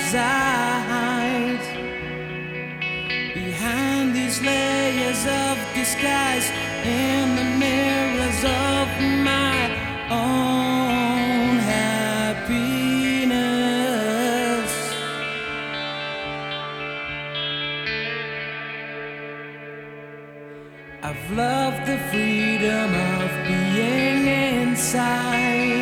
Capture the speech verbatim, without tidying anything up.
as I hide behind these layers of disguise in the mirrors of my own happiness. I've loved the freedom of being inside.